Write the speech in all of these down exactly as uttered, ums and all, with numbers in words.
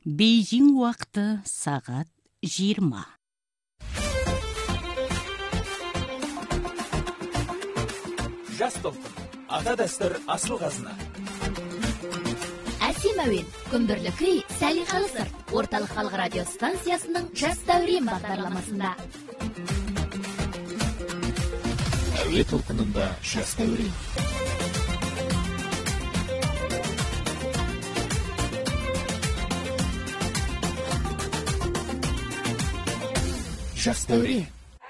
Бейжің уақыты сағат жиырма. Жас толқын, ата дәстүр асыл қазына. Әсем әуен, күмбірлі күй, сәлиқалы сыр. Орталық халық радио станциясының жас дәурен бағдарламасында. Әуе толқынында жас дәурен. Жас дәурен.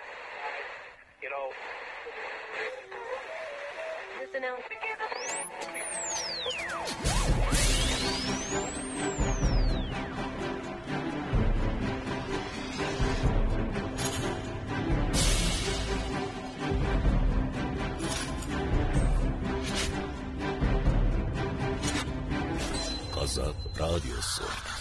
Қазақ радиосы.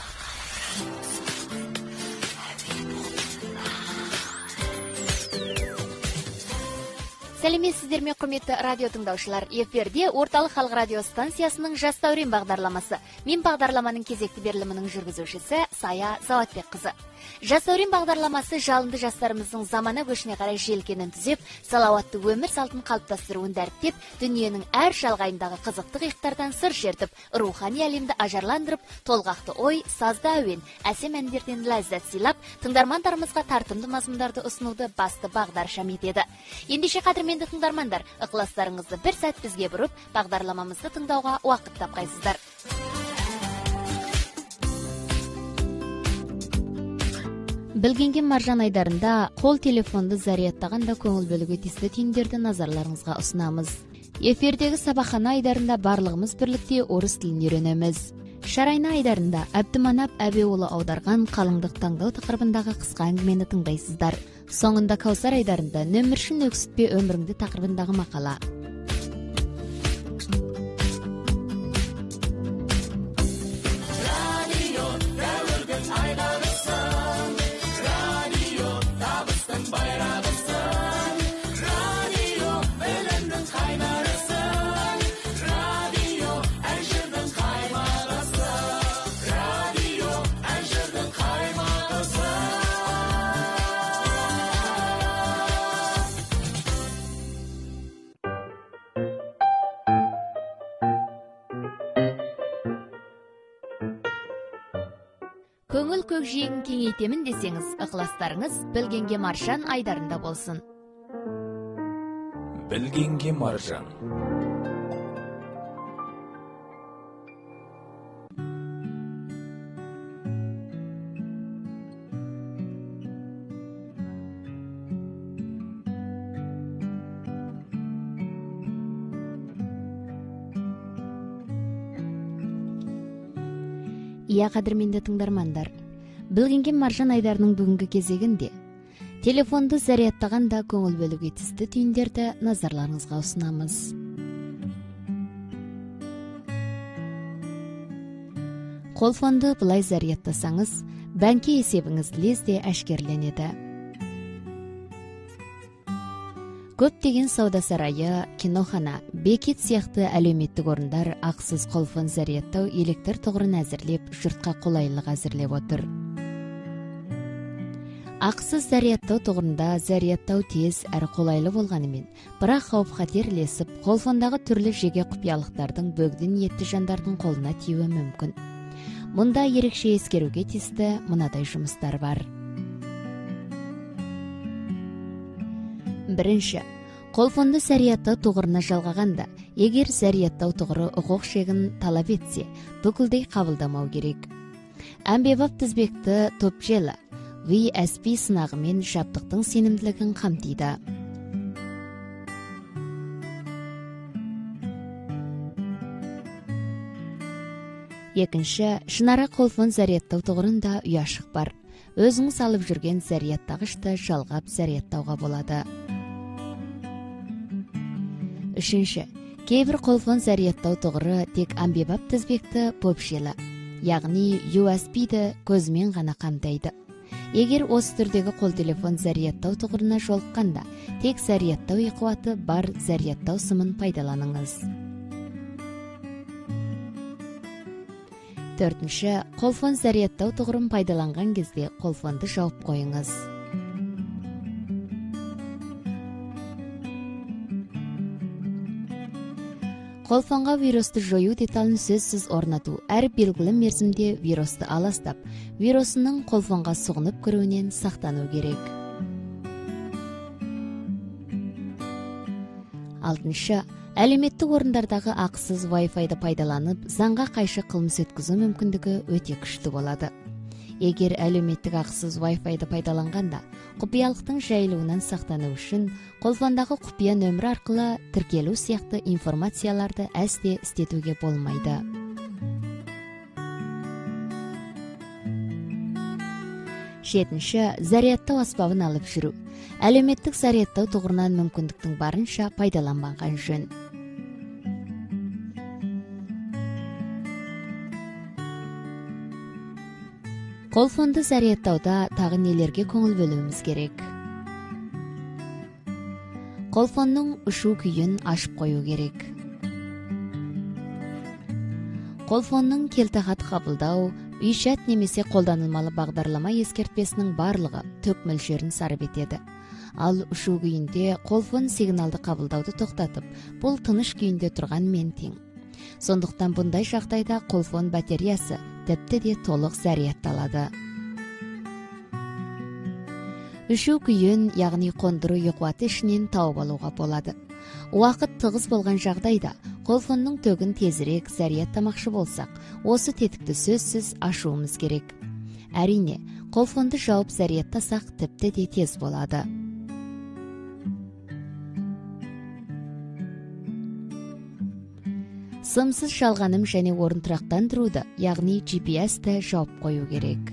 Сәлеметсіздер ме, құрметті радио тыңдаушылар. Эфирде орталық халық радио станциясының жас дәурен бағдарламасы. Мен бағдарламаның кезекті берілімінің жүргізушісі Сая Заватбекқызы. Жас дәурен бағдарламасы жалынды жастарымыздың замана көшіне қарай желкенін түзеп, салауатты өмір салтын қалыптастыруын дәріптеп, дүниенің әр шалғайындағы қызықты қиықтардан сыр шертіп, рухани әлемді ажарландырып, толғақты ой, сазды әуен, әсем әндерден ләззат сыйлап, тыңдармандарымызға тартымды мазмұндарды ұсынуды басты бағдаршам етеді. Ендеше қадірменді тыңдармандар, ықыластарыңызды бір сәт бізге бұрып, бағдарламамызды тыңдауға уақыт тапқайсыздар. Білгенген маржан айдарында қол телефонды зарядтағанда көңіл бөлуге тиісті түйіндерді назарларыңызға ұсынамыз. Эфирдегі сабақхана айдарында барлығымыз бірлікте орыс тілін үйренеміз. Шарайна айдарында Әбдіманап Әбеуұлы аударған қалыңдық таңдау тақырыбындағы қысқа әңгімені тыңдайсыздар. Соңында Каусар айдарында нөміршін өксітпе өміріңді тақырыбындағы мақала. Көңіл көкжиегін кеңейтемін десеңіз, ықыластарыңыз Білгенге маржан айдарында болсын. Білгенге маржан. Иә, қадірменді тыңдармандар, Білгенге маржан айдарының бүгінгі кезегінде телефонды зарядтағанда көңіл бөлуге тиісті түйіндерді назарларыңызға ұсынамыз. Қолфонды бұлай зарядтасаңыз, бәңке есебіңіз лезде әшкерленеді. Көптеген сауда сарайы, кинохана, бекет сияқты әлеуметтік орындар ақсыз қолфон зарядтау электр тұғырын әзірлеп, жұртқа қолайлық әзірлеп отыр. Ақсыз зарядтау тұғырында зарядтау тез әрі қолайлы болғанымен, бірақ қауіп-қатер ілесіп, қолфондағы түрлі жеке құпиялықтардың бөгді ниетті жандардың қолына тиюі мүмкін. Мұнда ерекше ескеруге тиісті мынадай жұмыстар бар. Бірінші, қолфонды зарядтау тұғырына жалғағанда, егер зарядтау тұғыры ұқық шегін талап етсе, бүкілдей қабылдамау керек. Әмбебап тізбекті топ-желі ви эс пи сынағымен жабдықтың сенімділігін қамтиды. Екінші, шынара қолфон зарядтау тұғырында ұяшық бар. Өзіңіз алып жүрген зарядтағышты жалғап зарядтауға болады. Үшінші, кейбір қолфон зарядтау тұғыры тек әмбебап тізбекті попшелі, яғни ю эс пи-ді көзмен ғана қамтайды. Егер осы түрдегі қол телефон зарядтау тұғырына жолыққанда, тек зарядтау қуаты бар зарядтау сымын пайдаланыңыз. төртінші, колфон зарядтау тұғырын пайдаланған кезде колфонды жауып қойыңыз. Колфонға вирусты жою деталын сөзсіз орнату, әр белгілі мерзімде вирусты аластап, вирусының колфонға сұғынып кіруінен сақтану керек. алтыншы. Әлеуметтік орындардағы ақысыз Wi-Fi-ды пайдаланып, заңға қайшы қылмыс өткізу мүмкіндігі өте күшті болады. Егер әлеуметтік ақысыз Wi-Fi-ды пайдаланғанда, құпиялықтың жайылуынан сақтану үшін, колфондағы құпия нөмірі арқылы тіркелу сияқты информацияларды әсте істетуге болмайды. жетінші. Зарядтау аспабын алып жүру. Әлеуметтік зарядтау тұғырынан мүмкіндіктің барынша пайдаланбаған жөн. Колфонды зарядтауда тағы нелерге көңіл бөлуіміз керек? Колфонның ұшу күйін ашып қою керек. Колфонның келтағат қабылдау, үйшат немесе қолданылмалы бағдарлама ескертпесінің барлығы төк мөлшерін сарып етеді. Ал ұшу күйінде колфон сигналды қабылдауды тоқтатып, бұл тыныш күйінде тұрғанмен тең. Сондықтан бұндай жағдайда колфон батареясы тіпті де толық зарядталады. Үшу күйін, яғни қондыру қуаты ішінен тауып алуға болады. Уақыт тығыз болған жағдайда, колфонның төгін тезірек зарядтамақшы болсақ, осы тетікті сөзсіз ашуымыз керек. Әрине, колфонды жауып зарядтасақ тіпті де тез болады. Сымсыз шалғаным және орын тұрақтандыруды, яғни джи пи эс-ті жауып қою керек.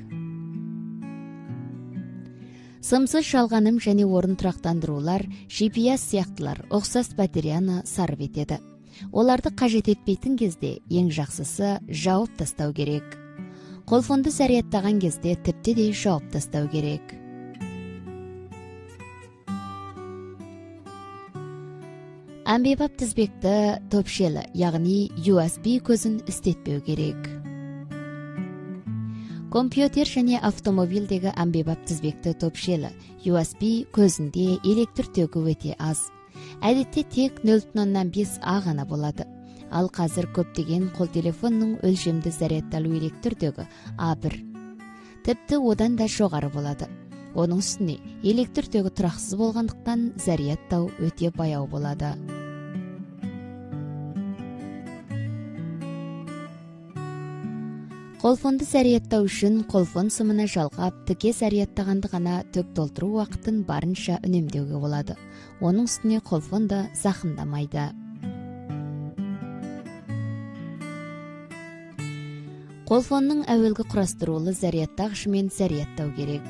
Сымсыз шалғаным және орын тұрақтандырулар, джи пи эс сияқтылар ұқсас батареяны сарып етеді. Оларды қажет етпейтін кезде ең жақсысы жауып тастау керек. Колфонды зарядтаған кезде тіпті де жауып тастау керек. Әмбебап тізбекті топшелі, яғни ю эс би көзін істетпеу керек. Компьютер және автомобильдегі әмбебап тізбекті топшелі, ю эс би көзінде электр төгу өте аз. Әдетте тек нөл бүтін оннан бес а ғана болады. Ал қазір көптеген қол телефонның өлшемді зарядталу электр төгу а бір. Тіпті одан да жоғары болады. Оның үстіне электр төгу тұрақсыз болғандықтан зарядтау өте баяу болады. Колфонды зарядтау үшін колфон сымына жалғап, тіке зарядтағанды ғана төк толтыру уақытын барынша үнемдеуге болады. Оның үстіне колфон да зақымдамайды. Колфонның әуелгі құрастырулы зарядтағышымен зарядтау керек.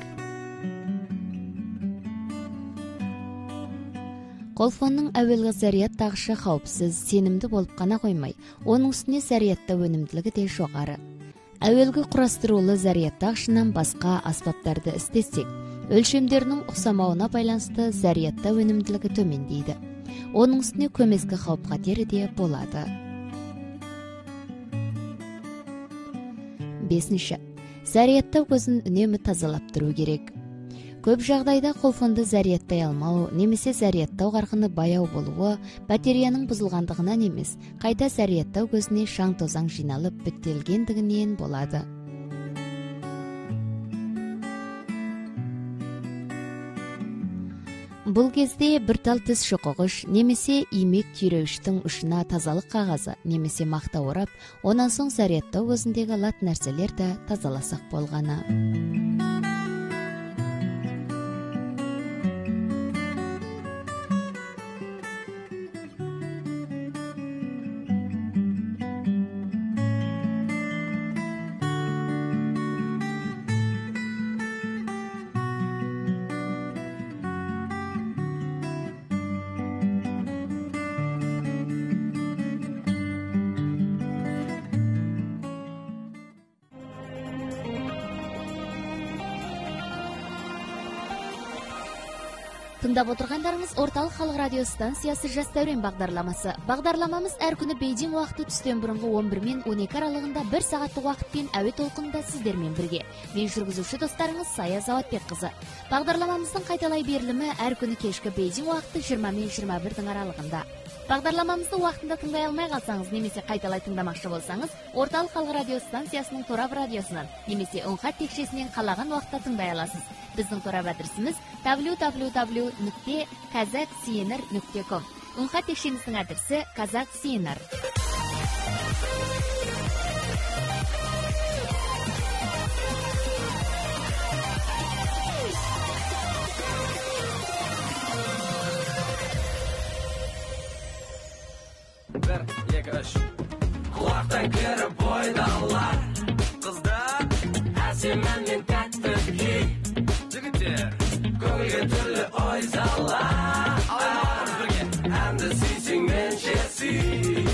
Колфонның әуелгі зарядтағышы қауіпсіз, сенімді болып қана қоймай, оның үстіне зарядтау өнімділігі де жоғары. Әуелгі құрастырулы зарядтағышынан басқа аспаптарды істесек, өлшемдерінің ұқсамауына байланысты зарядтау өнімділігі төмендейді. Оның үстіне көмескі қауіп-қатері де болады. бесінші. Зарядтау көзін үнемі тазалап тұру керек. Көп жағдайда колфонды зарядтай алмау, немесе зарядтау қарқыны баяу болуы, батареяның бұзылғандығынан емес, қайта зарядтау көзіне шаң тозаң жиналып бүттелгендігінен болады. Бұл кезде бір тал тіс шұқығыш, немесе имек түйреуіштің ұшына тазалық қағазы, немесе мақта орап, онан соң зарядтау көзіндегі лат нәрселерді тазаласақ болғаны. Тыңдап отырғандарыңыз Орталық халық радио станциясы Жас дәурен бағдарламасы. Бағдарламамыз әр күні Бейжің уақыты түстен бұрынғы он бір мен он екі аралығында бір сағаттық уақытпен әуе толқынында сіздермен бірге. Мен жүргізуші достарыңыз Сая Заватбек қызы. Бағдарламамыздың қайталай берілімі әр күні кешкі Бейжің уақыты жиырма мен жиырма бірдің аралығында. Бағдарламамызды уақытында тыңдай алмай қалсаңыз немесе қайталай тыңдамақшы болсаңыз, Орталық халық радио станциясының торап радиосынан немесе үн-хат текшесінен қалаған уақытта тыңдай аласыз. Біздің торап адресіміз дабл ю дабл ю дабл ю нүкте казак си эн эр нүкте ком. Үн-хат текшеміздің адресі казак си эн эр. Bir, екі, үш. Құлақтан кіріп бойдалар, қыздар, әсеммен мен тәтті кей. Жігіттер, көңілге түрлі ой сала. Аймағыз бірге, әнді сүйсең менше сүй.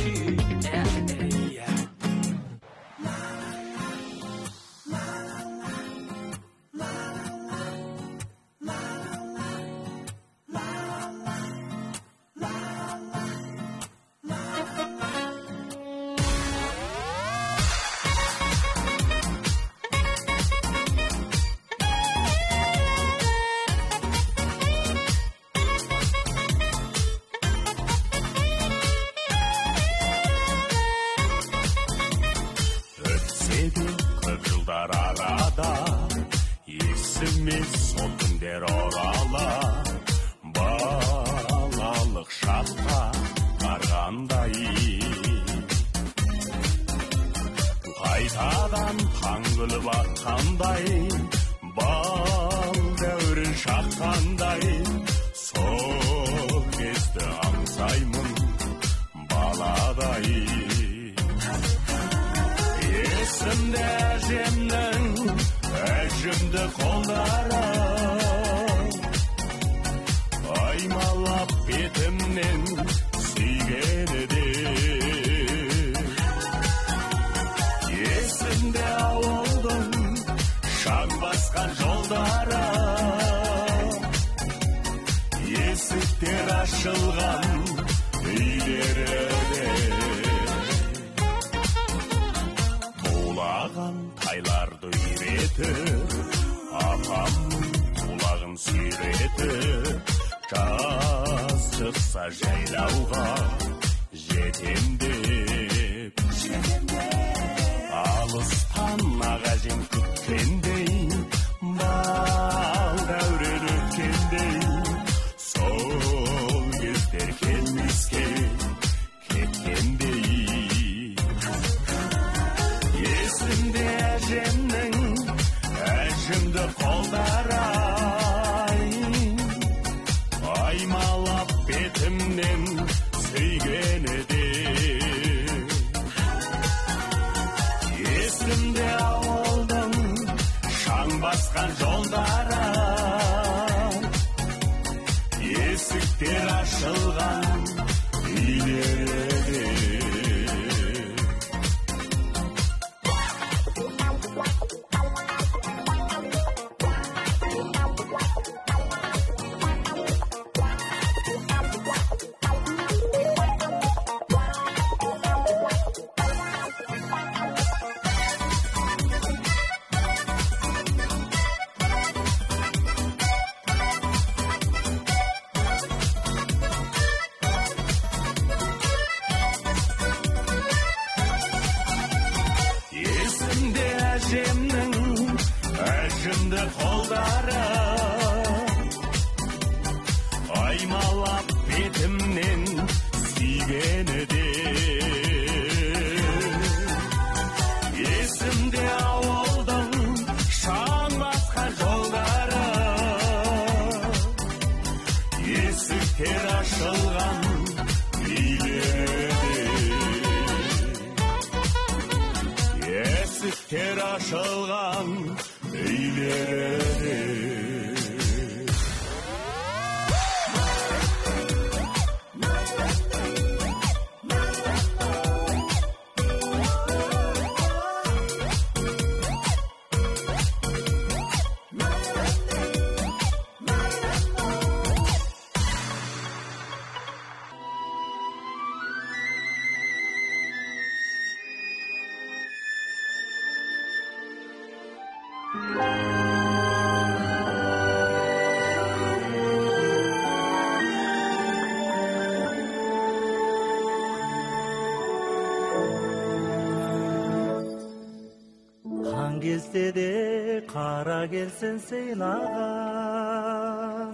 Қан келсе де қара келсін сыйлаған,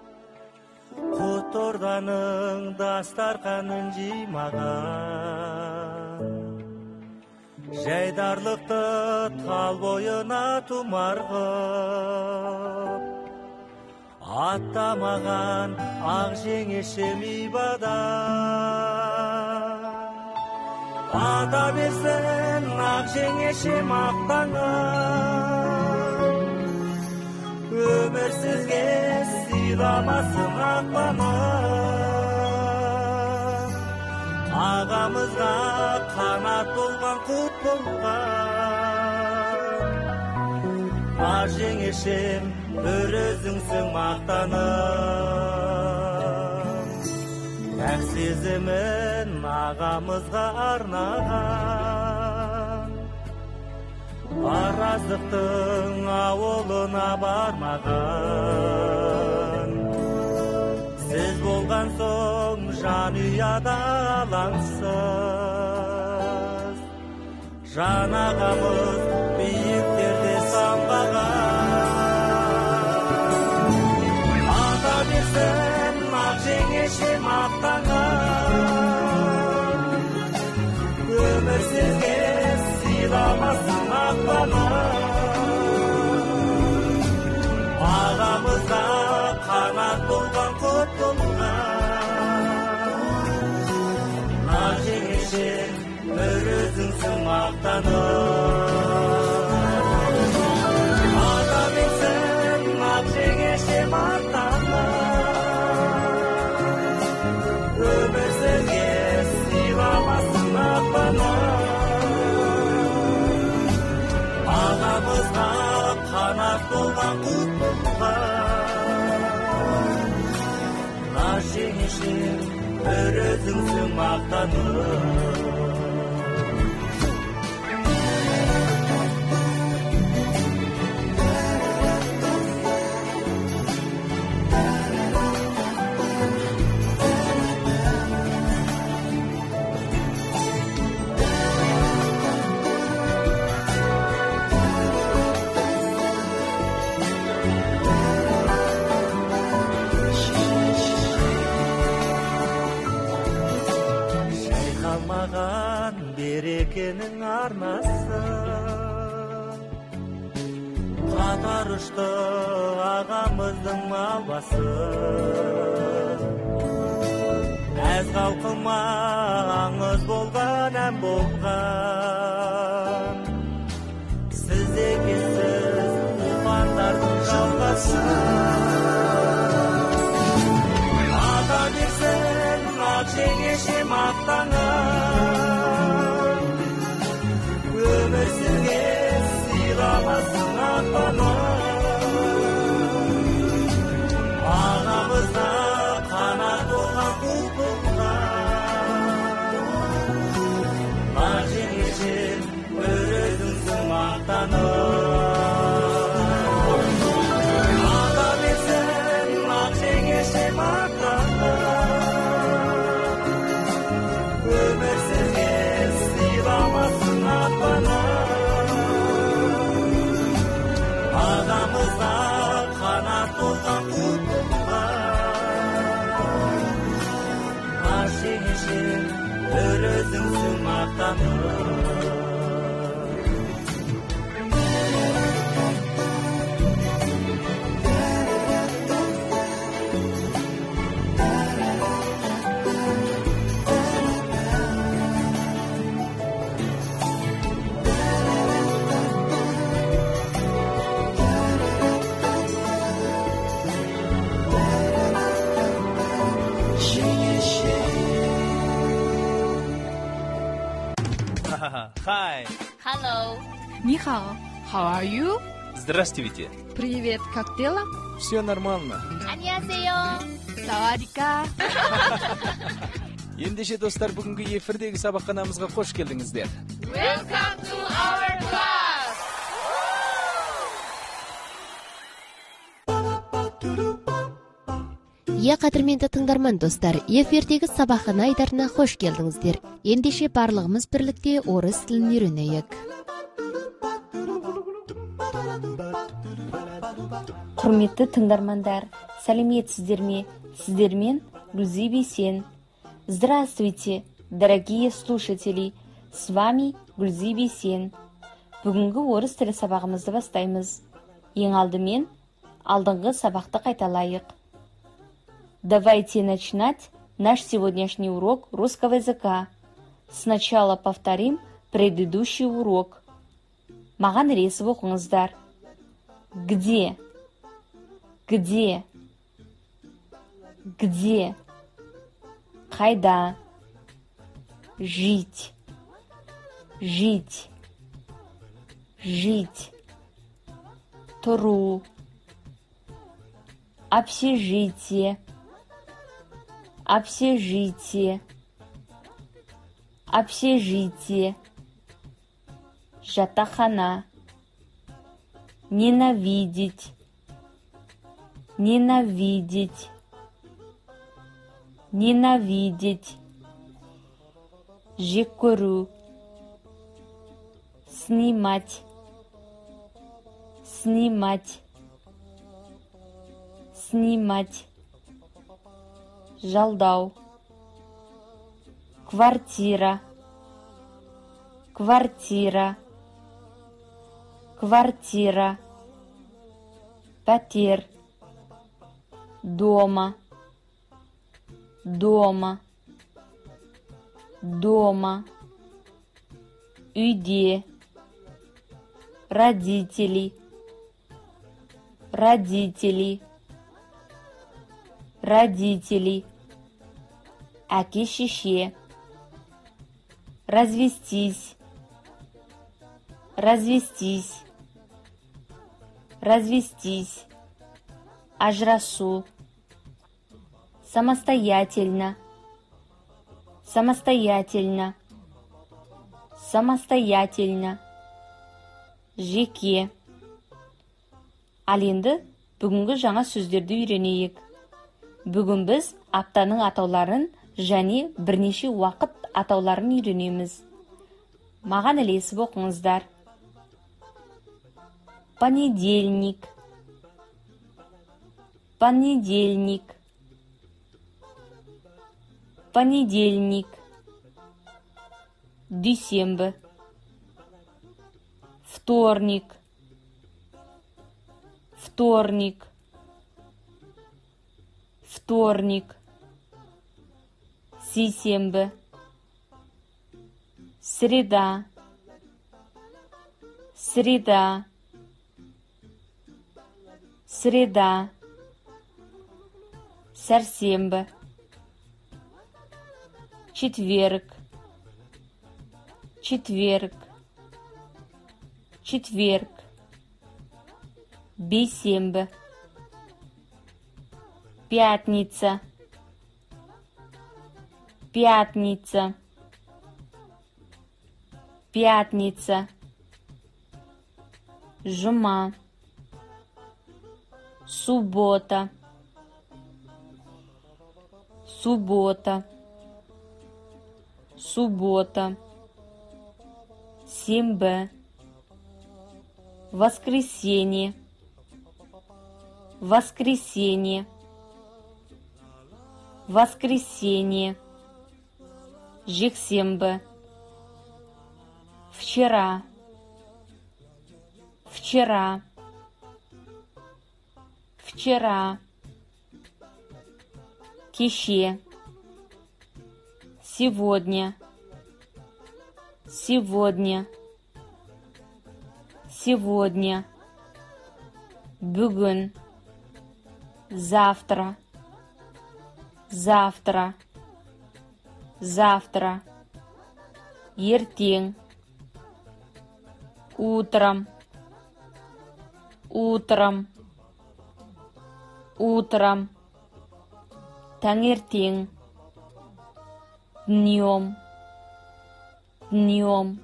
Құтырданың дастарқанын жимаған, Жайдарлықты тал бойына тұмарғып, Аттамаған ақ жеңешем ибадан. Ата берсін ақ жеңешем ақтаңын, өмір сізге сыйламасын ақпанын. Ағамызға қанат болған құт болған, ақ жеңешем бір өзіңсің мақтаным. Ақ сезімін ағамызға арнаған, Араздықтың ауылына бармаған. Сіз болған соң жан ұяда алаңсыз, жан ағамыз биіктерде самғаған. Ата берсін ақ жеңешем ақтаңын, өмір сізге сыйламасын ақпанын. Ағамызға қанат болған құт болған, ақ жеңешем бір өзіңсің мақтаным. Ата берсін ақ жеңешем ақтаңын, өмір сізге сыйламасын ақпанын. Ағамызға қанат болған құт болған, ақ жеңешем бір өзіңсің мақтаным. Берекенің арнасы, қатар ұшты ағамыздың малбасы. Әз қалқыма аңыз болған, әм болған, сіз екенсіз туғандардың жалғасы. Ата берсін ақ жеңешем ақтаңын, өмір сізге сыйламасын ақпанын. Ағамызға қанат болған құт болған, ақ жеңешем бір өзіңсің мақтаным. Ата берсін ақ жеңешем ақтаңын, өмір сізге сыйламасын ағамызға қанат болған құт болған, ақ жеңешем бір өзіңсің мақтаным. Hi. Hello. Ни хао. How are you? Здравствуйте. Привет, как дела? Все нормально. 안녕하세요. Савадика. Ендеше достар, бүгінгі эфирдегі сабақханамызға қош келдіңіздер. Welcome to our class. Е қадірменді тыңдарман достар, эфирдегі сабақхана айдарына қош келдіңіздер. Ендеше барлығымыз бірлікте орыс тілін үйренейік. Құрметті тыңдармандар, сәлеметсіздер ме? Сіздермен Гүлзия Бейсен. Здравствуйте, дорогие слушатели. С вами Гүлзия Бейсен. Бүгінгі орыс тілі сабағымызды бастаймыз. Ең алдымен алдыңғы сабақты қайталайық. Давайте начинать наш сегодняшний урок русского языка. Сначала повторим предыдущий урок. Маған ресіп оқыңыздар. Где? Где? Где? Қайда? Жить. Жить. Жить. Тұру. Общежитие. Общежитие. Общежитие. Жатақхана. Ненавидеть. Ненавидеть. Ненавидеть. Жек көру. Снимать. Снимать. Снимать. Жалдау. Квартира. Квартира. Квартира. Пәтер. Дома. Дома. Дома. Үйде. Родители. Родители. Родители. Әке-шеше. Развестись. Развестись. Развестись. Ажырасу. Самостоятельно. Самостоятельно. Самостоятельно. Жеке. Ал енді бүгінгі жаңа сөздерді үйренейік. Бүгін біз аптаның атауларын және бірнеше уақыт атауларын үйренеміз. Маған ілесіп оқыңыздар. Понедельник. Понедельник. Понедельник. Дүйсенбі. Вторник. Вторник. Вторник. Сейсенбі. Среда. Среда. Среда. Сәрсенбі. Четверг. Четверг. Четверг. Бейсенбі. Пятница. Пятница. Пятница. Жұма. Суббота. Суббота. Суббота. Сенбі. Воскресенье. Воскресенье. Воскресенье. Жексенбі. Вчера. Вчера. Вчера. Кеше. Сегодня. Сегодня. Сегодня. Бүгін. Завтра. Завтра. Завтра. Ертең. Утром. Утром. Утром. Таңертең. Днем. Днем.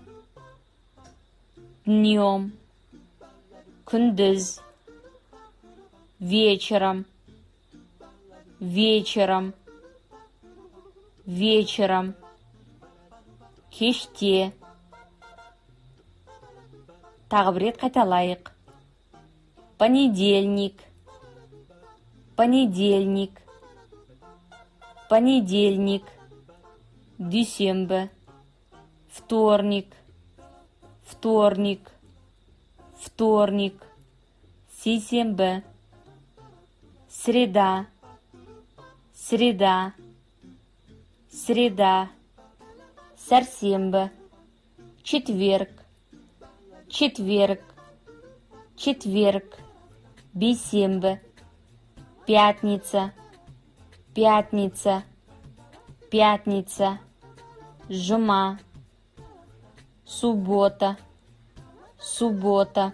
Днем. Күндіз. Вечером. вечером, вечером, кеште. Тағы бір рет қайталайық. Понедельник, понедельник, понедельник, дүйсенбі, вторник, вторник, вторник, сейсенбі, среда, среда, среда, сәрсенбі, четверг, четверг, четверг, бейсенбі, пятница, пятница, пятница, жұма, суббота, суббота,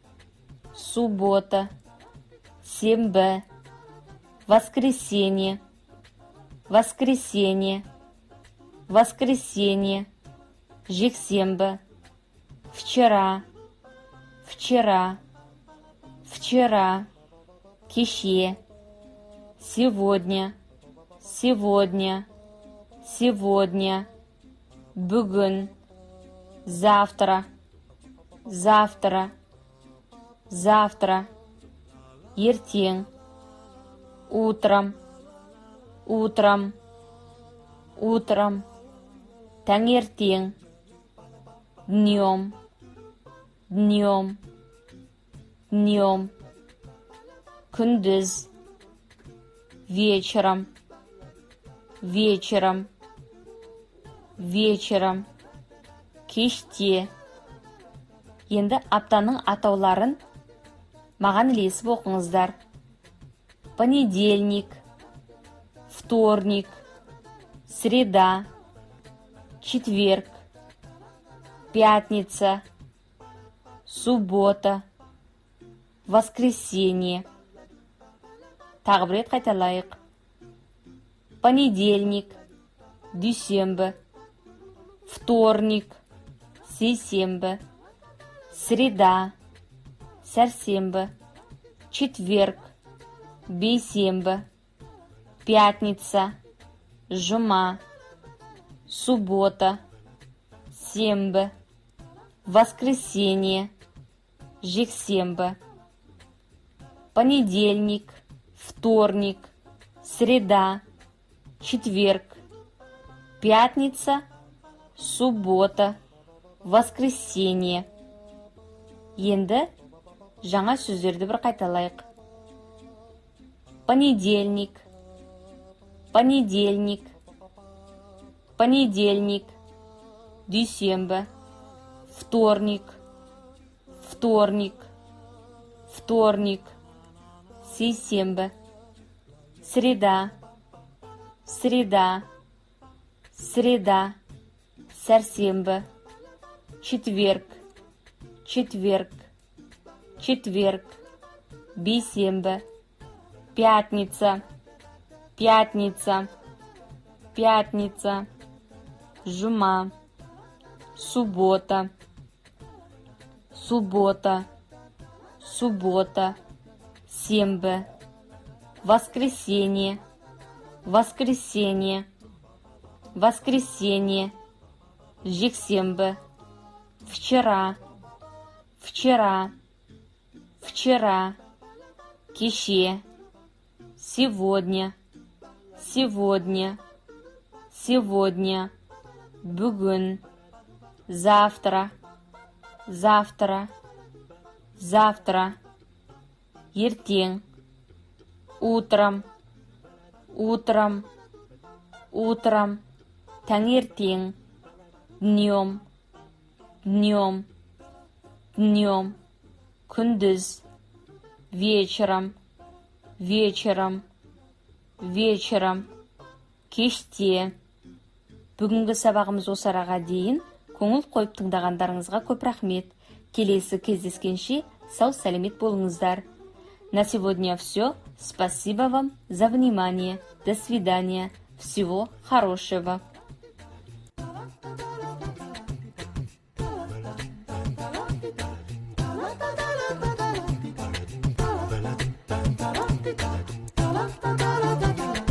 суббота, сенбі, воскресенье, воскресенье, воскресенье, жексенбі, вчера, вчера, вчера, кеше, сегодня, сегодня, сегодня, бүгін, завтра, завтра, завтра, ертең, утром, утром, утром, таңертең, днем, днем, днем, күндіз, вечером, вечером, вечером, кеште. Енді аптаның атауларын маған ілесіп оқыңыздар. Понедельник, вторник, среда, четверг, пятница, суббота, воскресенье. Тағы бір рет қайталайық. Понедельник, дүйсенбі, вторник, сейсенбі, среда, сәрсенбі, четверг, бейсенбі, пятница, жұма, суббота, сенбі, воскресенье, жексенбі, понедельник, вторник, среда, четверг, пятница, суббота, воскресенье. Енді жаңа сөздерді бір қайталайық. Понедельник, понедельник, понедельник, дүйсенбі, вторник, вторник, вторник, сейсенбі, среда, среда, среда, сәрсенбі, четверг, четверг, четверг, бейсенбі, пятница, пятница, пятница, жұма, суббота, суббота, суббота, сенбі, воскресенье, воскресенье, воскресенье, жексенбі, вчера, вчера, вчера, кеше, сегодня, сегодня, сегодня, бүгін, завтра, завтра, завтра, ертең, утром, утром, утром, таңертең, днем, днем, днем, күндіз, вечером, вечером, вечером, кеште. Бүгінгі сабағымыз осы араға дейін. Көңіл қойып тыңдағандарыңызға көп рахмет. Келесі кездескенше сау сәлемет болыңыздар. На сегодня все. Спасибо вам за внимание. До свидания. Всего хорошего. Da da da da da da da da da da da da da da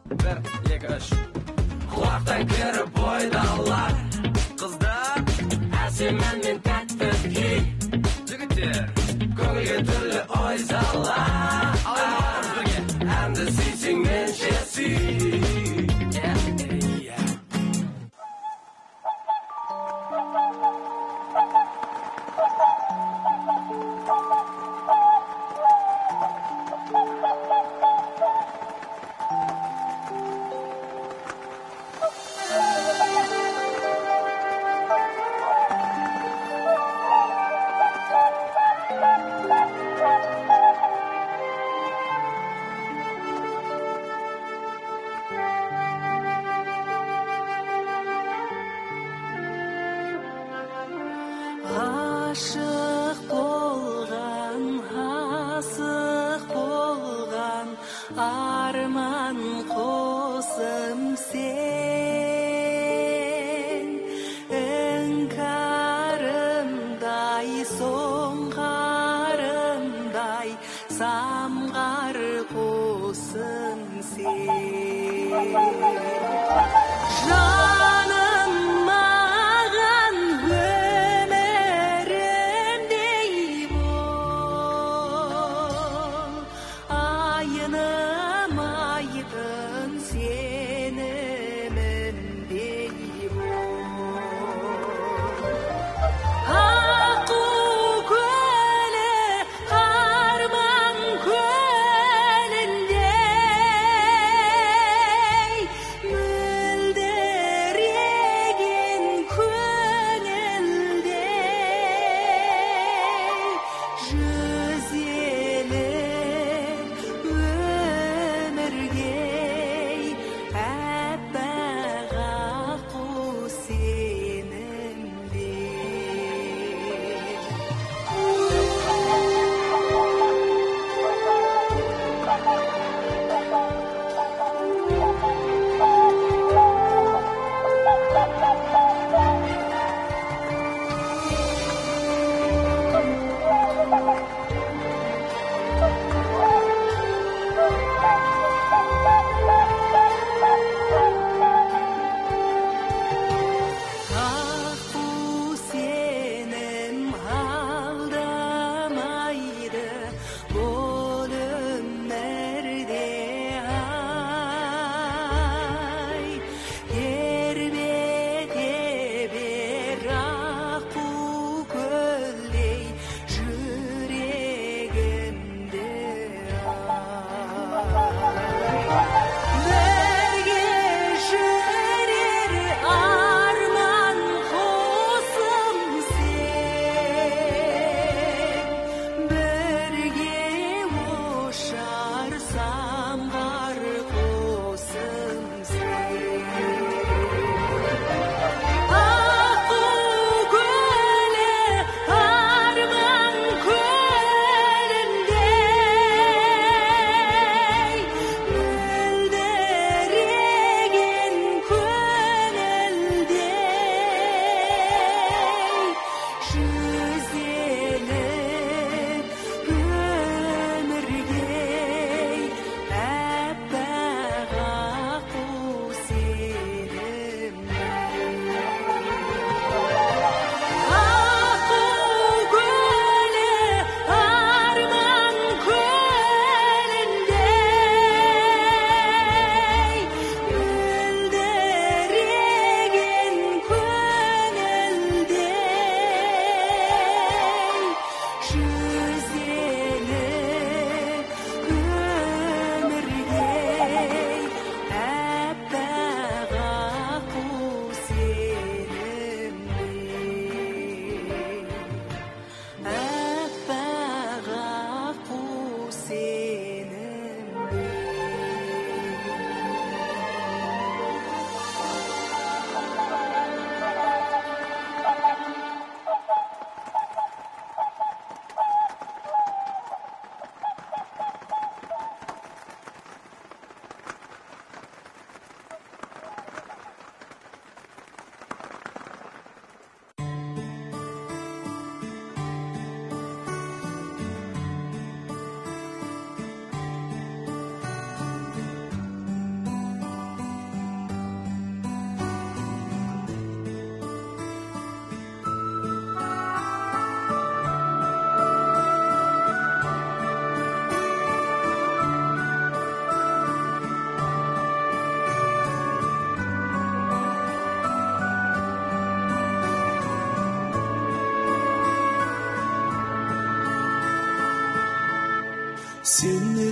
bir екі үш құлақтай кіріп бойдалар қыздар әсеммен мен тәтті күй жігіттер көңілге түрлі ой сала ауылдарымыз бірге әнді сүйсең менше сүй Ашық болған, асық болған, арман қосым сен. Іңкәрімдай, соңғарымдай, самғар қосым сен. Жаным маған өмірімдей бол, айным айдын сенімімдей бол. Аққу көлі, арман көліндей,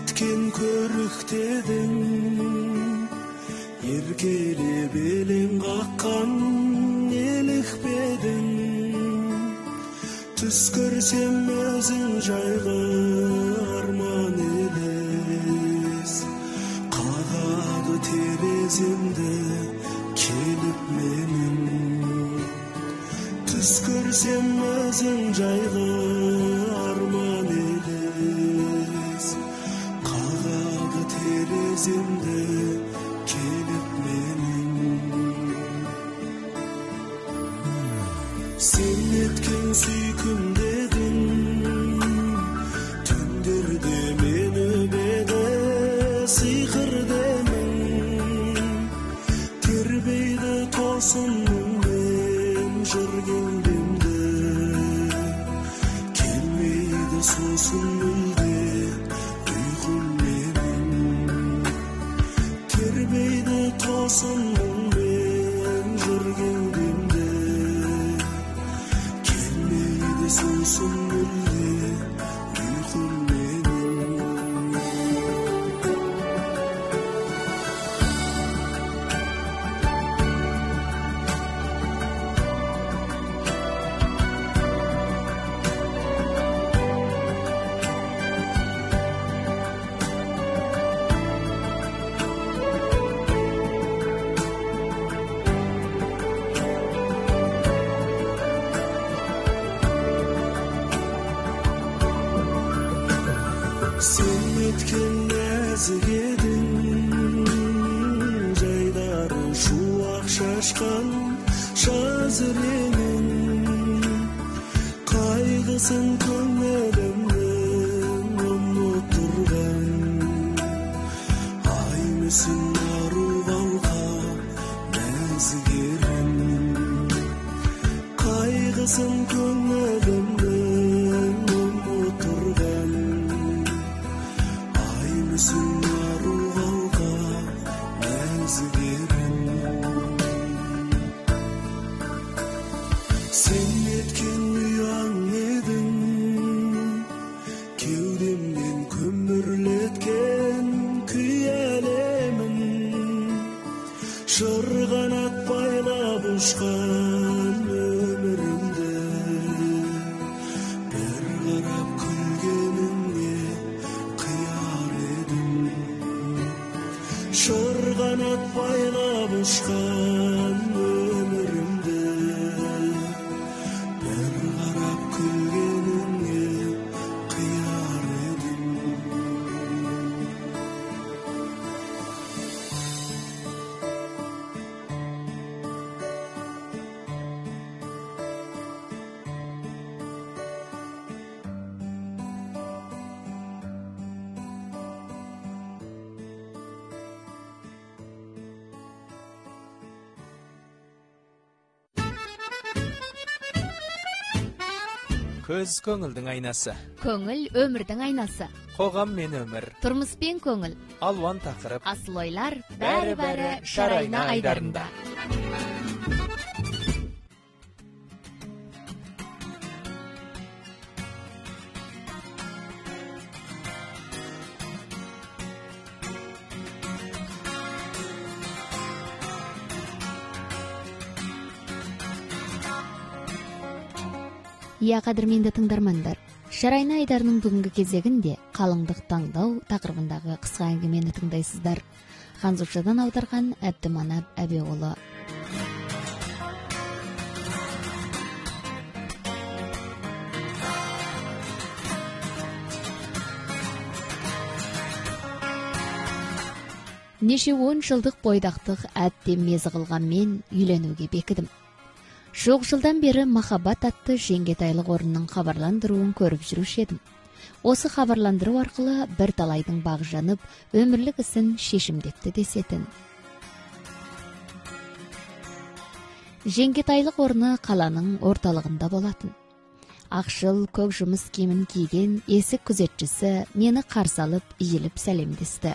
еткен көріктедің, еркелеп елең қаққан елікпедің. Түс көрсем өзің жайлы арман елес, қағады тереземді келіп менің. Түс көрсем өзің жайлы арман елес, қағады тереземді келіп менің. Сен еткен сүйкімдедің, түндерде мен өбеді сиқырдемін. Тербейді тосынмен жүргендімді, келмейді сосын мүлде ұйқым менің. Тербейді тосынмен жүргендімді, келмейді сосын мүлде ұйқым менің. Sen etken nәзік едің, жайдары шуақ шашқан жазыренің. Қайғысын көңілімнің ұмыттырған, ай мүсін ару балқап нәзік ерін. Қайғысын көңілімнің ұмыттырған, мүсін ару балқап нәзік ерін. Сен еткен ұяң едің, кеудемнен көмірлеткен күй әлемін. Шырғанақ байлап ұшқан өмірімді, бір қарап күлгеніңе қияр едім. Шырғанақ байлап ұшқан өмірімді, бір қарап күлгеніңе қияр едім. Көз көңілдің айнасы, Көңіл өмірдің айнасы. қоғам мен өмір, Тұрмыс пен көңіл. алуан тақырып, Асыл ойлар бәрі-бәрі Шарайна айдарында. Иә, қадірменді тыңдармандар, Шарайна айдарының бүгінгі кезегінде қалыңдық таңдау тақырыбындағы қысқа әңгімені тыңдайсыздар. Ханзушадан аударған Әбдіманап Әбеұлы. Неше он жылдық бойдақтық әттен мезі қылғанмен үйленуге бекідім. Жоқ жылдан бері махаббат атты жеңгетайлық орынның хабарландыруын көріп жүруші едім. Осы хабарландыру арқылы бір талайдың бағы жанып, өмірлік ісін шешімдепті десетін. Жеңгетайлық орны қаланың орталығында болатын. Ақшыл көк жұмыс киімін киген есік күзетшісі мені қарсы алып, иіліп сәлемдесті.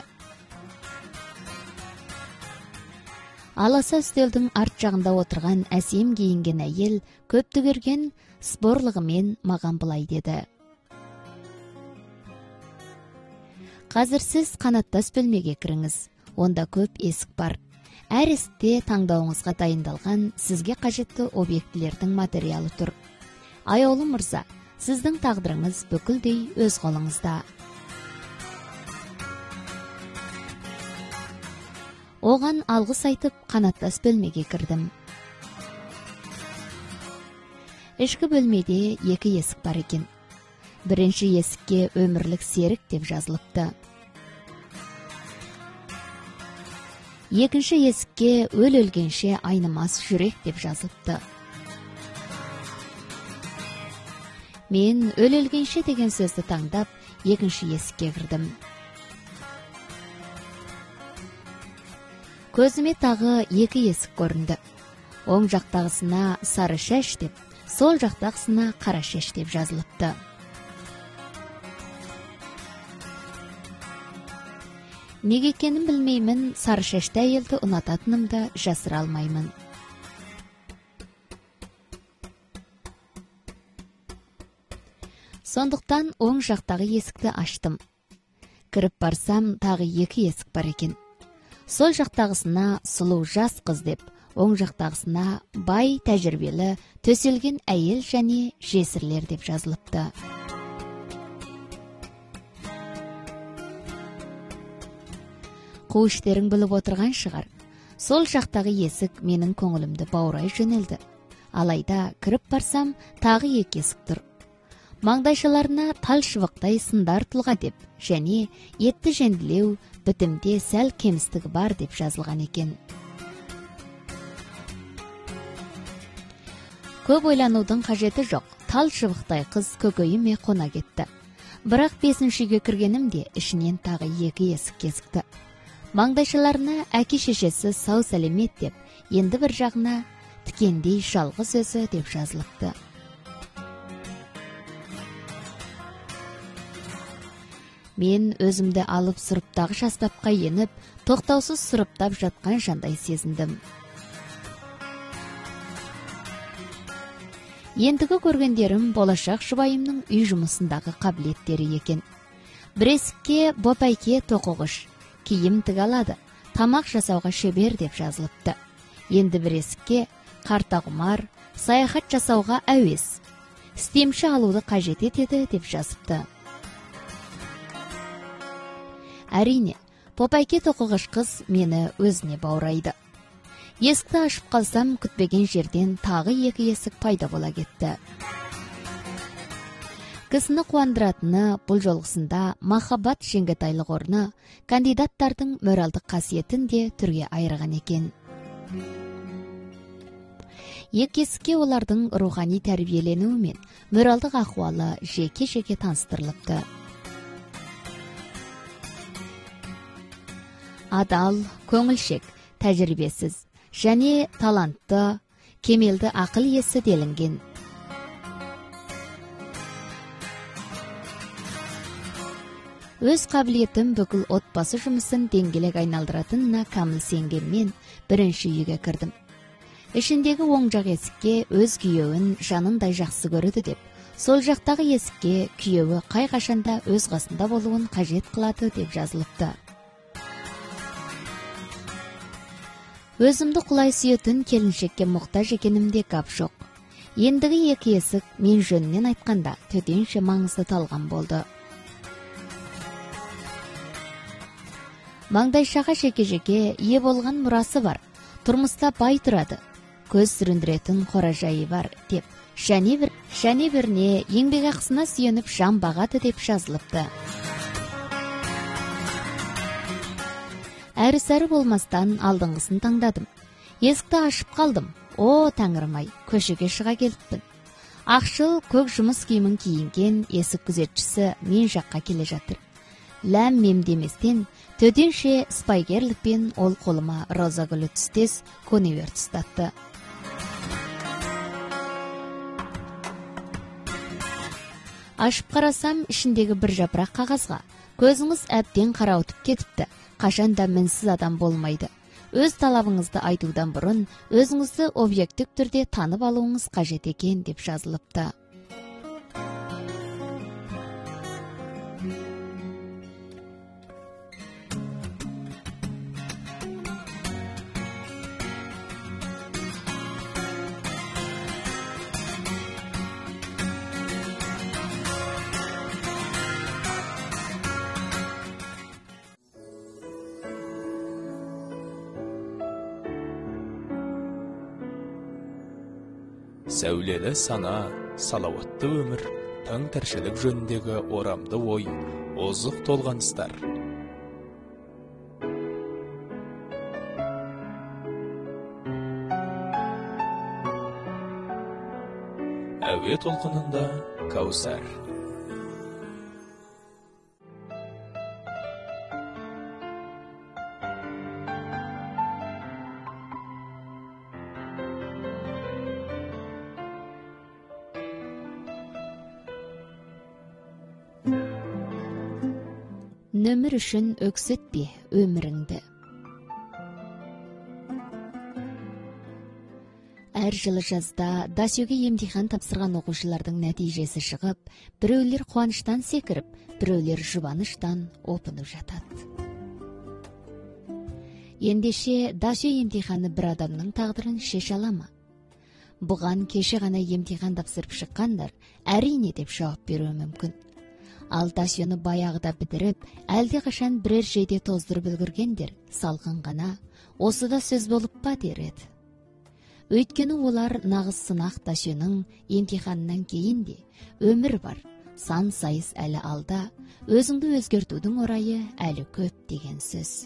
Аласа үстелдің арт жағында отырған әсем киінген әйел көпті көрген спорлығымен маған былай деді. Қазір сіз қанаттас бөлмеге кіріңіз. Онда көп есік бар. Әр есікте таңдауыңызға дайындалған сізге қажетті объектілердің материалы тұр. Аяулы мырза, сіздің тағдырыңыз бүкілдей өз қолыңызда. Оған алғыс айтып, қанаттас бөлмеге кірдім. Ішкі бөлмеде екі есік бар екен. Бірінші есікке өмірлік серік деп жазылыпты. Екінші есікке өл өлгенше айнымас жүрек деп жазылыпты. Мен өл өлгенше деген сөзді таңдап, екінші есікке кірдім. Көзіме тағы екі есік көрінді. Оң жақтағысына сары шаш деп, сол жақтағысына қара шаш деп жазылыпты. Неге екенін білмеймін, сары шашты әйелді ұнататынымды жасыра алмаймын. Сондықтан оң жақтағы есікті аштым. Кіріп барсам, тағы екі есік бар екен. Сол жақтағысына сұлу жас қыз деп, оң жақтағысына бай, тәжірибелі, төселген әйел және жесірлер деп жазылыпты. Қу іштерің біліп отырған шығар. Сол жақтағы есік менің көңілімді баурай жөнелді. Алайда кіріп барсам, тағы екі есік тұр. Маңдайшаларына тал шыбықтай сындар тұлға деп, және етті жеңділеу, бітімде сәл кемістігі бар деп жазылған екен. Көп ойланудың қажеті жоқ. Тал шыбықтай қыз көкейіме қона кетті. Бірақ бесіншіге кіргенімде ішінен тағы екі есік кезікті. Маңдайшаларына әке шешесі сау сәлемет деп, енді бір жағына тікендей жалғыз өзі деп жазылыпты. Мен өзімді алып сұрыптағы аспапқа еніп, тоқтаусыз сұрыптап жатқан жандай сезіндім. Ендігі көргендерім болашақ жұбайымның үй жұмысындағы қабілеттері екен. Бір есікке бопайке тоқығыш, киім тіге алады, тамақ жасауға шебер деп жазылыпты. Енді бір есікке қартағұмар, саяхат жасауға әуес, стемші алуды қажет етеді деп жазыпты. Әрине, бопайке тоқығыш қыз мені өзіне баурайды. Есікті ашып қалсам, күтпеген жерден тағы екі есік пайда бола кетті. Кісіні қуандыратыны бұл жолғысында махаббат жеңгетайлық орны кандидаттардың моральдық қасиетін де түрге айырған екен. Екі есікке олардың рухани тәрбиеленуі мен моральдық ахуалы жеке-жеке таныстырылыпты. Адал, көңілшек, тәжірибесіз және талантты, кемелді ақыл иесі делінген. Өз қабілетім бүкіл отбасы жұмысын деңгелек айналдыратынына кәміл сенгенмен бірінші үйге кірдім. Ішіндегі оң жақ есікке өз күйеуін жанындай жақсы көреді деп, сол жақтағы есікке күйеуі қай қашанда өз қасында болуын қажет қылады деп жазылыпты. Өзімді құлай сүйетін келіншекке мұқтаж екенімде гап жоқ. Ендігі екі есік мен жөнінен айтқанда төтенше маңызды талған болды. Маңдайшаға жеке-жеке ие болған мұрасы бар, тұрмыста бай тұрады, көз сүріндіретін қоражайы бар деп, және бір және біріне еңбек ақысына сүйеніп жан бағады деп жазылыпты. Әрі-сәрі болмастан алдыңғысын таңдадым. Есікті ашып қалдым. О, тәңірім-ай, көшеге шыға келіппін. Ақшыл көк жұмыс киімін киінген есік күзетшісі мен жаққа келе жатыр. Ләм мем деместен, төтенше спайгерлікпен ол қолыма роза гүлі түстес конверт ұстатты. Ашып қарасам, ішіндегі бір жапырақ қағазға көзіңіз әбден қарауытып кетіпті. Қашанда мінсіз адам болмайды. Өз талабыңызды айтудан бұрын, өзіңізді объектік түрде танып алуыңыз қажет екен деп жазылыпты. сәулелі сана, салауатты өмір, таң тіршілік жөніндегі орамды ой, озық толғаныстар. Әуе толқынында Каусар. Нөмір үшін өксетпе өміріңді. Әр жылы жазда дасюге емтихан тапсырған оқушылардың нәтижесі шығып, біреулер қуаныштан секіріп, біреулер жұбаныштан опынып жатады. Ендеше дасю емтиханы бір адамның тағдырын шеше ала ма? Бұған кеше ғана емтихан тапсырып шыққандар әрине деп жауап беруі мүмкін. Ал дасюны баяғыда бітіріп, әлде қашан бірер жейде тоздырып үлгергендер салқын ғана осы да сөз болып па дер еді. Өйткені олар нағыз сынақ дасюның емтиханынан кейін де өмір бар, сан сайыс әлі алда, өзіңді өзгертудің орайы әлі көп деген сөз.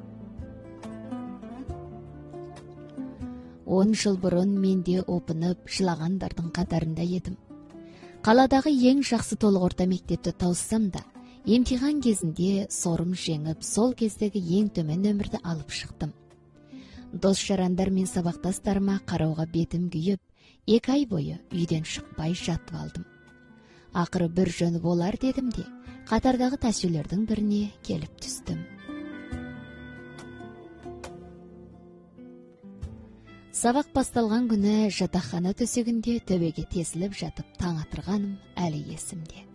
Он жыл бұрын менде опынып жылағандардың қатарында едім. Қаладағы ең жақсы толық орта мектепті тауыссам да, емтихан кезінде сорым жеңіп, сол кездегі ең төмен нөмірді алып шықтым. Дос жарандар мен сабақтастарыма қарауға бетім күйіп, екі ай бойы үйден шықпай жатып алдым. Ақыры бір жөні болар дедім де, қатардағы дасюлердің біріне келіп түстім. Сабақ басталған күні жатақхана төсегінде төбеге тесіліп жатып таң атырғаным әлі есімде.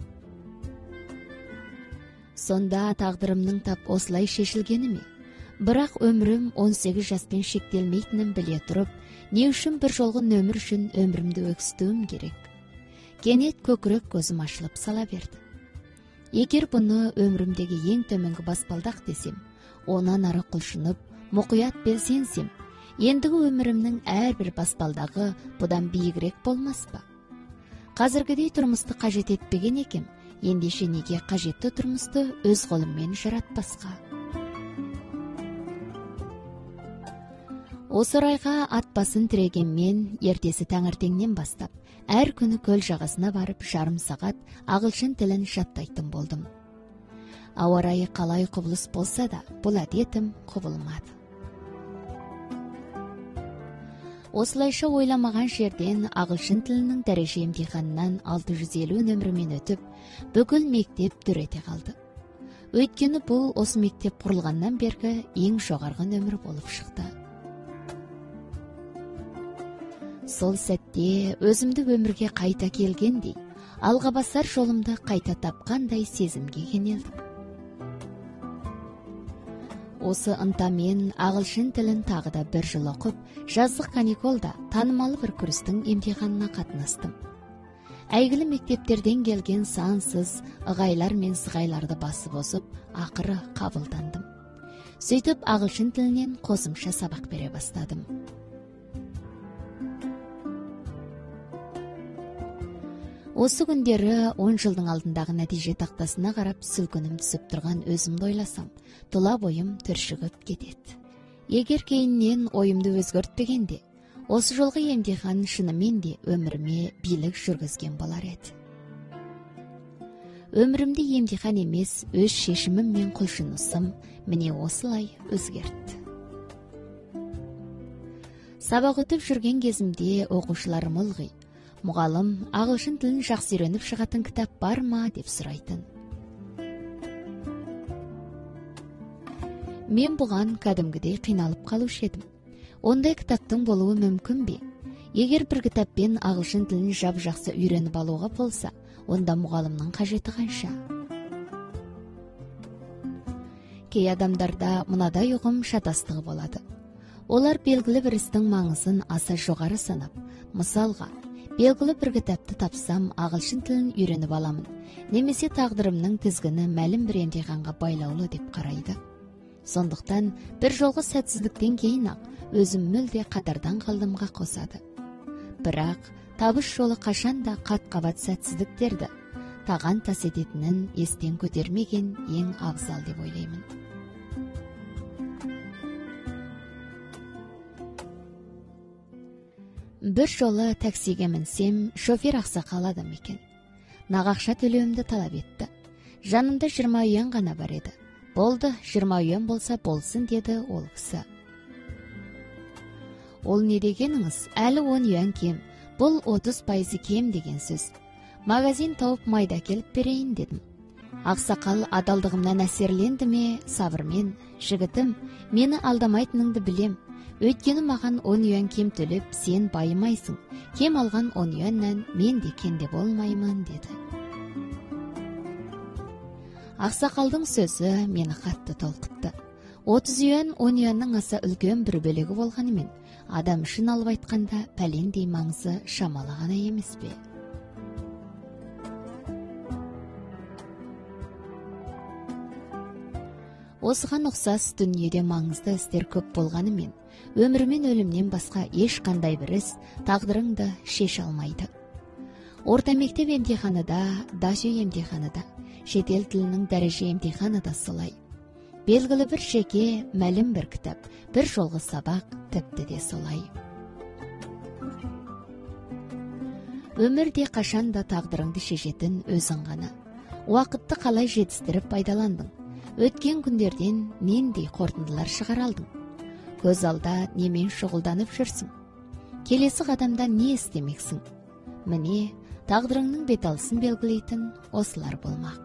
Сонда тағдырымның тап осылай шешілгені ме? Бірақ өмірім он сегіз жаспен шектелмейтінін біле тұрып, не үшін бір жолғы нөмір үшін өмірімді өксітуім керек? Кенет көкірек көзім ашылып сала берді. Егер бұны өмірімдегі ең төменгі баспалдақ десем, онан ары құлшынып, мұқият белсенсем, ендігі өмірімнің әрбір баспалдағы бұдан биігірек болмас па? Қазіргідей тұрмысты қажет етпеген екем, ендеше неге қажетті тұрмысты өз қолыммен жаратпасқа? Осы райға ат басын тірегенмен ертесі таңертеңнен бастап, әр күні көл жағасына барып жарым сағат ағылшын тілін жаттайтын болдым. Ауа райы қалай құбылыс болса да, бұл әдетім құбылмады. Осылайша ойламаған жерден ағылшын тілінің дәреже емтиханынан алты жүз елу нөмірімен өтіп, бүкіл мектеп дүр ете қалды. Өйткені бұл осы мектеп құрылғаннан бергі ең жоғарғы нөмір болып шықты. Сол сәтте өзімді өмірге қайта келгендей, алға басар жолымды қайта тапқандай сезімге кенелдім. Осы ынтамен ағылшын тілін тағы да бір жыл оқып, жаздық каникулда танымалы бір күрістің емтиханына қатынастым. Әйгілі мектептерден келген сансыз ығайлар мен сығайларды басып озып, ақыры қабылдандым. Сөйтіп ағылшын тілінен қосымша сабақ бере бастадым. Осы күндері он жылдың алдындағы нәтиже тақтасына қарап сүлкінім түсіп тұрған өзімді ойласам, тұла бойым түршігіп кетеді. Егер кейіннен ойымды өзгертпегенде, осы жолғы емтихан шынымен де өміріме билік жүргізген болар еді. Өмірімде емтихан емес, өз шешімім мен құлшынысым міне осылай өзгертті. Сабақ өтіп жүрген кезімде оқушыларым ылғи, мұғалым, ағылшын тілін жақсы үйреніп шығатын кітап бар ма деп сұрайтын. Мен бұған кәдімгідей қиналып қалушы едім. Ондай кітаптың болуы мүмкін бе? Егер бір кітаппен ағылшын тілін жап жақсы үйреніп алуға болса, онда мұғалымның қажеті қанша? Кей адамдарда мынадай ұғым шатастығы болады. Олар белгілі бір істің маңызын аса жоғары санап, мысалға, белгілі бір кітапты тапсам, ағылшын тілін үйреніп аламын, немесе тағдырымның тізгіні мәлім бір емтиханға байлаулы деп қарайды. Сондықтан бір жолғы сәтсіздіктен кейін ақ өзім мүлде қатардан қалдымға қосады. Бірақ табыш жолы қашанда қат-қабат сәтсіздіктерді таған тас ететінін естен көтермеген ең абзал деп ойлаймын. Бір жолы таксиге мінсем, шофер ақсақал адам екен. Нағақша төлеуімді талап етті. Жанымда жиырма үйен ғана бар еді. Болды, жиырма үйен болса болсын, деді ол кісі. Ол не дегеніңіз? Әлі он үйен кем. Бұл отыз пайызы кем деген сөз. Магазин тауып майда келіп берейін дедім. Ақсақал адалдығымнан әсерленді ме? Сабырмен, жігітім, мені алдамайтыныңды білем. Өйткені маған он үйен кем төлеп, сен байымайсың. Кем алған он үйеннен мен де кенде болмаймын, деді. Ақсақалдың сөзі мені қатты толқытты. отыз үйен он үйеннің аса үлкен бір бөлігі болғанымен, адам үшін алып айтқанда пәлендей маңызы шамалы ғана емес пе? Осыған ұқсас дүниеде маңызды істер көп болғанымен, өмір мен өлімнен басқа ешқандай бір іс тағдырыңды шеше алмайды. Орта мектеп емтиханында, даши емтиханында, шетел тілінің дәреже емтиханы да солай. Белгілі бір жеке, мәлім бір кітап, бір жолғы сабақ тіпті де солай. Өмірде қашанда тағдырыңды шешетін өзің ғана. Уақытты қалай жетістіріп пайдаландың? Өткен күндерден нендей қорытындылар шығара алдың? Көз алда немен шұғылданып жүрсің? Келесі қадамда не істемексің? Міне, тағдырыңның беталысын белгілейтін осылар болмақ.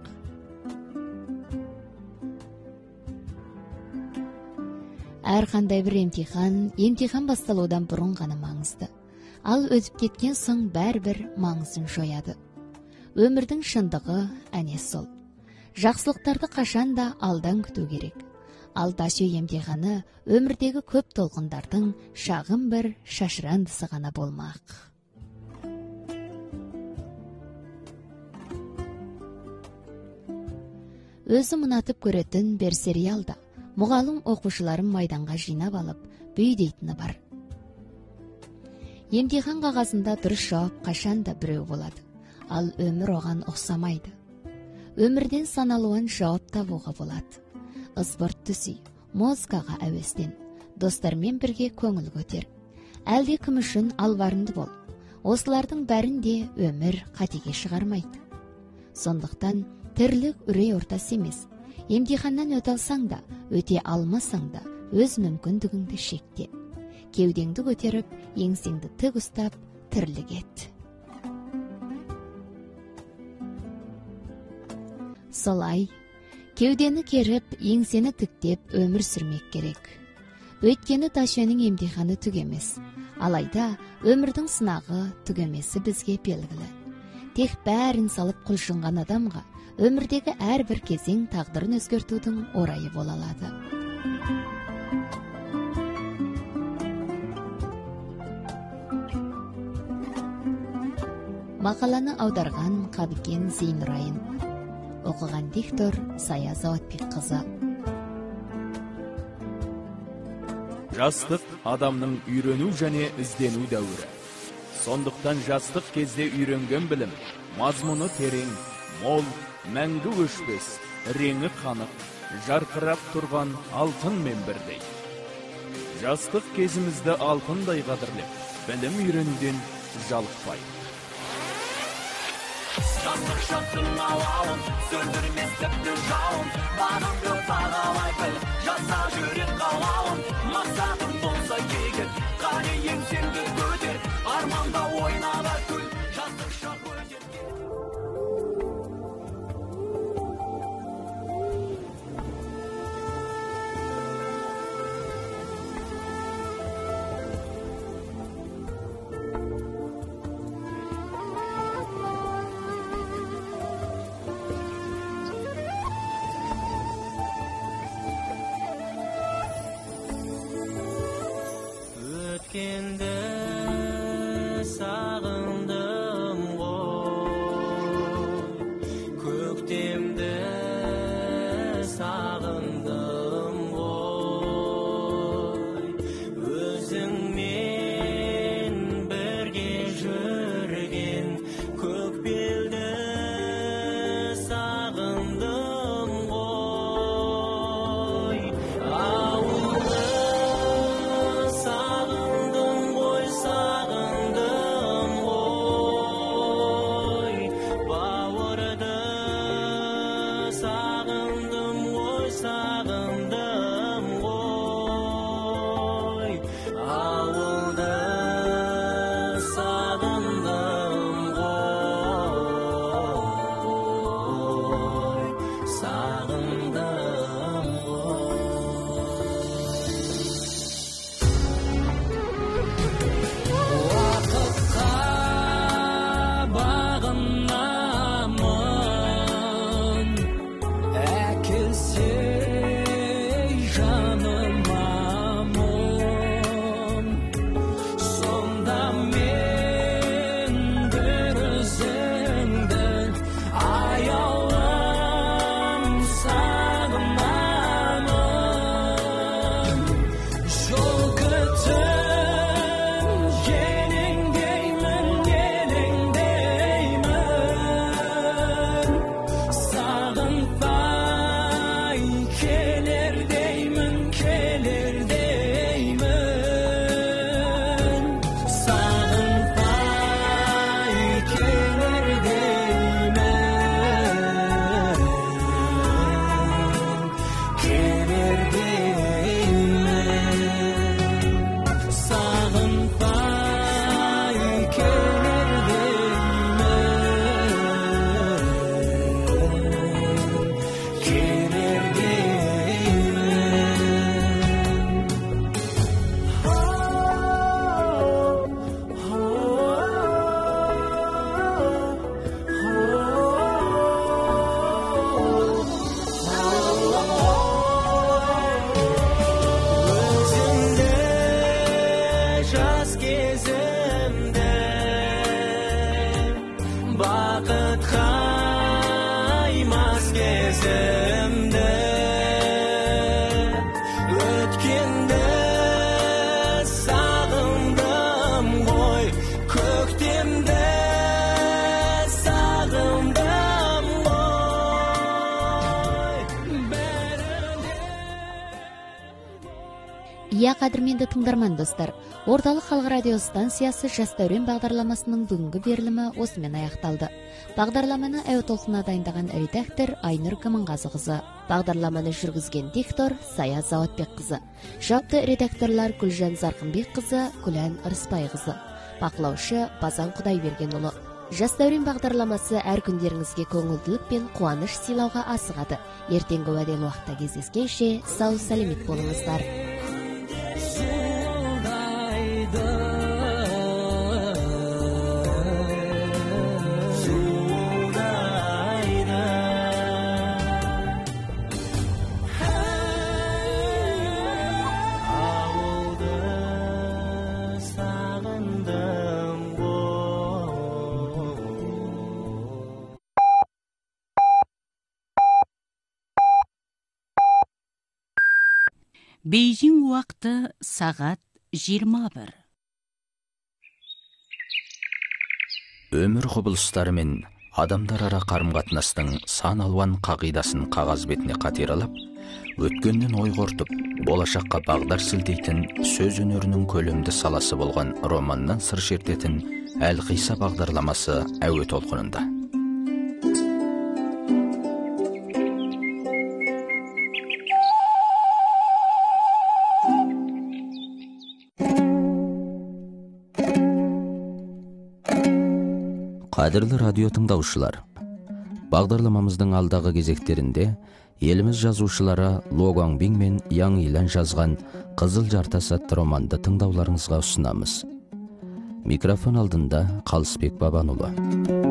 Әрқандай бір емтихан, емтихан басталудан бұрын ғана маңызды. Ал өтіп кеткен соң бәрібір маңызын жояды. Өмірдің шындығы әне сол. Жақсылықтарды қашанда алдан күту керек. Ал даши емтиханы өмірдегі көп толқындардың шағын бір шашырандысы ғана болмақ. Өзім ұнатып көретін бір сериалда мұғалім оқушыларын майданға жинап алып, бүй дейтіні бар. Емтихан қағазында дұрыс жауап қашанда біреу болады, ал өмір оған ұқсамайды. Өмірден саналуын жауап табуға болады. Спорт түсі, музыкаға әуестен, достармен бірге көңіл көтер. Әлде кім үшін албарынды бол. Осылардың бәрінде өмір қатеге шығармайды. Сондықтан тірлік үрей ортасы емес. Емтиханнан өте алсаң да, өте алмасаң да, өз мүмкіндігіңді шекте. Кеудеңді көтеріп, еңсеңді тік ұстап, тірлік ет. Солай, кеудені керіп, еңсені тіктеп өмір сүрмек керек. Өйткені дашаның емтиханы түгемес. Алайда өмірдің сынағы түгемесі бізге белгілі. Тек бәрін салып құлшынған адамға өмірдегі әрбір кезең тағдырын өзгертудің орайы бола алады. Мақаланы аударған Қабыкен Зейнұрайын. Оқыған диктор Сая Заватбекқызы. Жастық адамның үйрену және іздену дәуірі. Сондықтан жастық кезде үйренген білім, мазмұны терең, мол, мәңгі өшпес, реңі қанық, жарқырап тұрған алтынмен бірдей. Жастық кезімізді алтындай қадірлеп, білім үйренуден жалықпай. Жастық шақтың алауын, сөндірмес тіпті жауын, бағыңды бағалай біл, жаса жүрек қалауын. Мақсатың болса кегін, қане еңсеңді көтер, арманда ойнала күл, жастық шақ өтер. Өткенді сағындым ғой, көктемді сағындым ғой, өзіңмен бірге жүр жаныма мұң, сонда мен бір өзіңді аяулым сағынамын. Жол күтім елеңдеймін, елеңдеймін, сағынбай келер деймін, келер деймін, сағынбай келер деймін, келер деймін, сағынбай келер деймін, келер өзімді жас кезімді бақытқа мас кезімді өткенді сағындым ғой, көктемді сағындым ғой, бәріне. Иә, қадірменді тыңдарман достар, орталық халық радио станциясы жас дәурен бағдарламасының бүгінгі берілімі осымен аяқталды. Бағдарламаны әуе толқынына дайындаған редактор Айнұр Каманғазықызы, бағдарламаны жүргізген диктор Сая Заватбекқызы, жауапты редакторлар Гүлжан Зарқынбекқызы, Күлән Ырысбайқызы, бақылаушы Базан Құдайбергенұлы. Жас дәурен бағдарламасы әр күндеріңізге көңілділік пен қуаныш сыйлауға асығады. Ертеңгі уәделі уақытта кездескенше сау сәлемет болыңыздар. Бейжің уақыты сағат жиырма бір. Өмір құбылыстары мен адамдар ара қарым-қатынастың сан алуан қағидасын қағаз бетіне қатералап, өткеннен ой қортып, болашаққа бағдар сілтейтін сөз өнерінің көлемді саласы болған романнан сыр шертетін Әлқиса бағдарламасы әуе толқынында. Қадірлі радио тыңдаушылар, бағдарламамыздың алдағы кезектерінде еліміз жазушылары Ло Гуанбин мен Яң Илән жазған Қызыл жартас атты романды тыңдауларыңызға ұсынамыз. Микрофон алдында Қалысбек Бабанұлы.